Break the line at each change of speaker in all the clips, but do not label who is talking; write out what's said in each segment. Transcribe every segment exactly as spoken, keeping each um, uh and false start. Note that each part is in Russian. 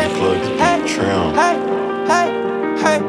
Hey, hey, hey, hey,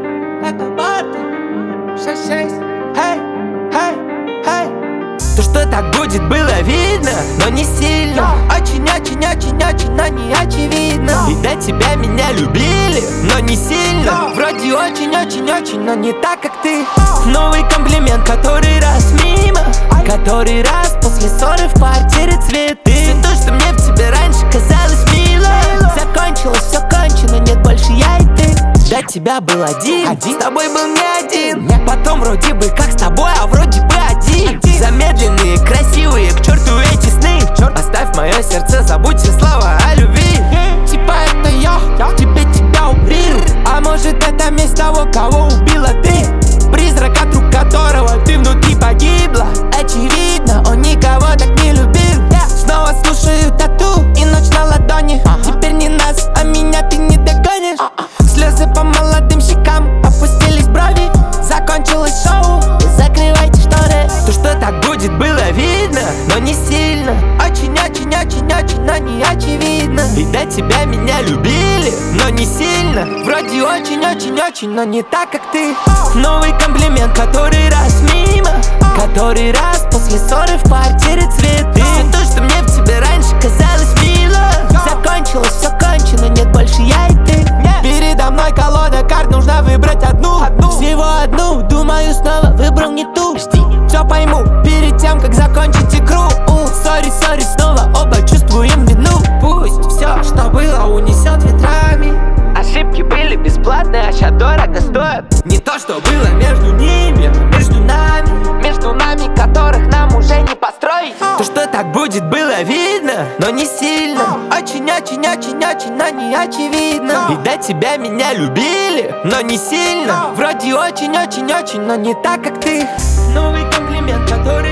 это баты, шесть шесть, hey, hey, hey. То, что так будет, было видно, но не сильно. Очень-очень-очень-очень, но не очевидно. И до тебя меня любили, но не сильно. Вроде очень-очень-очень, но не так, как ты. Новый комплимент, который раз мимо, который раз после ссоры в квартире цветы. Все то, что мне в тебе раньше казалось мило, закончилось, все кончено, нет больше я и ты. До тебя был один, один. С тобой был не один. Потом вроде бы как с тобой, а вроде бы один. Замедленные, красивые, к черту эти сны. Оставь мое сердце, забудь все слова о любви. Типа это я, в тебе тебя убил. А может это месть того, кого убила ты. Призрак, от рук которого ты внутри погибла. Очевидно, он никого так не любил. Снова слушаю тату и ночь на ладони. Теперь не нас, а меня ты не догонишь. Слезы по молодым щекам, опустились брови. Закончилось шоу, закрывайте шторы. То, что так будет, было видно, но не сильно. Очень-очень-очень-очень, но не очевидно. И до тебя меня любили, но не сильно. Вроде очень-очень-очень, но не так, как ты. Новый комплимент, который раз мимо, который раз после ссоры в квартире цветы. Все то, что мне в тебе раньше казалось мило, закончилось, все кончено, нет больше я и ты. Передо мной колода карт, нужно выбрать одну, одну. Всего одну, думаю, снова выбрал не ту. Все пойму, перед тем, как закончить игру. Сори, сори, снова оба чувствуем вину. Пусть все, что было, унесет ветрами. Ошибки были бесплатные, а ща дорого стоят. Не то, что было между ними, а между нами. Между нами, которых нам уже не построить. То, что так будет, было видно, но не сильно. Очень-очень-очень-очень, но не очевидно. И до тебя меня любили, но не сильно. Вроде очень-очень-очень, но не так, как ты. Новый комплимент, который